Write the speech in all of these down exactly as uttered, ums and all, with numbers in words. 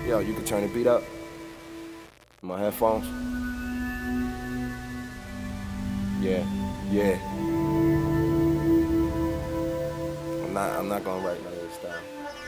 Yo, you can turn the beat up. My headphones. Yeah, yeah. I'm not. I'm not gonna write none of this down.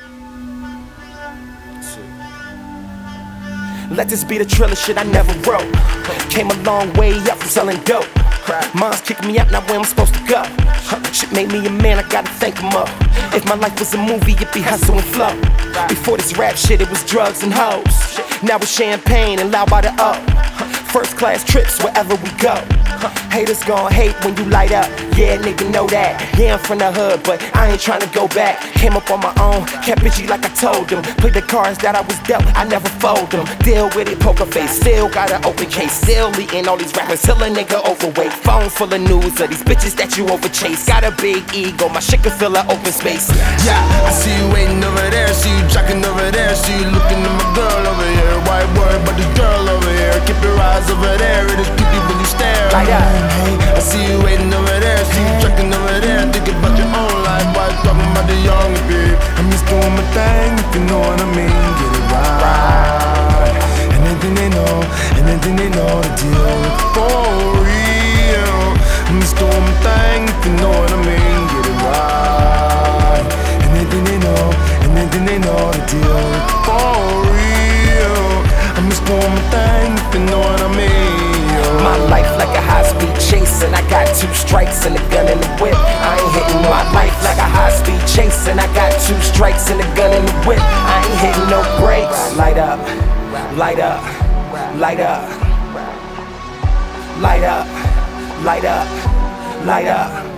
Let's see. Let this be the trailer shit I never wrote. Came a long way up from selling dope. Mom's kicking me out, not where I'm supposed to go. Shit made me a man, I gotta thank him up. If my life was a movie, it'd be hustle and flow. Before this rap shit, it was drugs and hoes. Now it's champagne and loud by the O. First class trips wherever we go. Haters gon' hate when you light up. Yeah, nigga know that. Yeah, I'm from the hood, but I ain't tryna go back. Came up on my own, kept bitchy like I told them. Played the cards that I was dealt, I never fold them. Deal with it, poker face, still got an open case. Still eating all these rappers till a nigga overweight. Phone full of news of these bitches that you overchase. Got a big ego, my shit can fill an open space. Yeah, I see you waiting over there, see you jacking over there, see you looking at my girl over here. White word, but the girl over here. Keep your eyes over there, it is creepy when you stare. Like that. Hey, I see you waiting over there, see you checking over there, thinking about your own life, while you talking about the young babe. I'm just doing my thing, if you know what I mean. Get it right. Anything they know, anything they know, the deal is for real. I'm just doing my thing, if you know what I mean. Get it right. Anything they know, anything they know, the deal is for real. I'm just doing my thing, if you know what I mean. My life like a high-speed chase, and I got two strikes and a gun in the whip. I ain't hitting my life like a high-speed chase, and I got two strikes and a gun in the whip. I ain't hitting no brakes. Light up, light up, light up, light up, light up, light up.